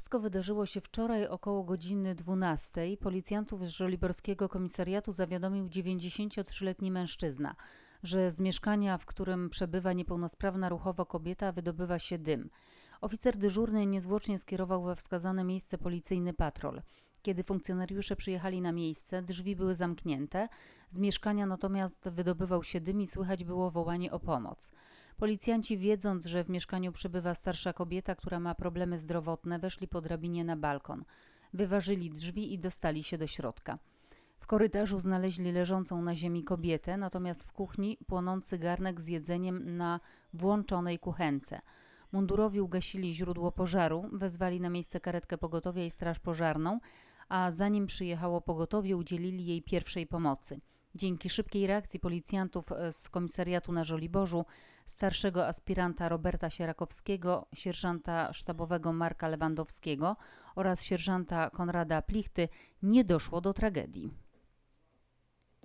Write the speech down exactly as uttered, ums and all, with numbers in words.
Wszystko wydarzyło się wczoraj około godziny dwunastej. Policjantów z żoliborskiego komisariatu zawiadomił dziewięćdziesięciotrzyletni mężczyzna, że z mieszkania, w którym przebywa niepełnosprawna ruchowo kobieta, wydobywa się dym. Oficer dyżurny niezwłocznie skierował we wskazane miejsce policyjny patrol. Kiedy funkcjonariusze przyjechali na miejsce, drzwi były zamknięte, z mieszkania natomiast wydobywał się dym i słychać było wołanie o pomoc. Policjanci, wiedząc, że w mieszkaniu przebywa starsza kobieta, która ma problemy zdrowotne, weszli po drabinie na balkon. Wyważyli drzwi i dostali się do środka. W korytarzu znaleźli leżącą na ziemi kobietę, natomiast w kuchni płonący garnek z jedzeniem na włączonej kuchence. Mundurowi ugasili źródło pożaru, wezwali na miejsce karetkę pogotowia i straż pożarną, a zanim przyjechało pogotowie, udzielili jej pierwszej pomocy. Dzięki szybkiej reakcji policjantów z komisariatu na Żoliborzu, starszego aspiranta Roberta Sierakowskiego, sierżanta sztabowego Marka Lewandowskiego oraz sierżanta Konrada Plichty nie doszło do tragedii.